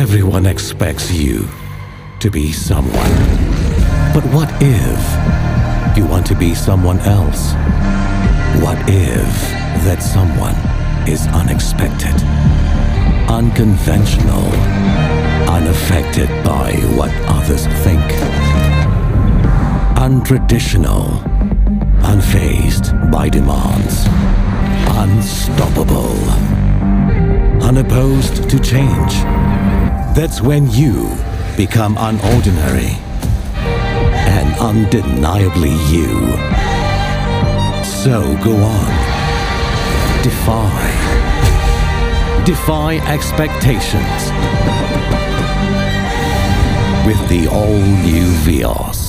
Everyone expects you to be someone. But what if you want to be someone else? What if that someone is unexpected, unconventional, unaffected by what others think, untraditional, unfazed by demands, unstoppable, unopposed to change? That's when you become unordinary and undeniably you. So go on. Defy expectations with the all-new Vios.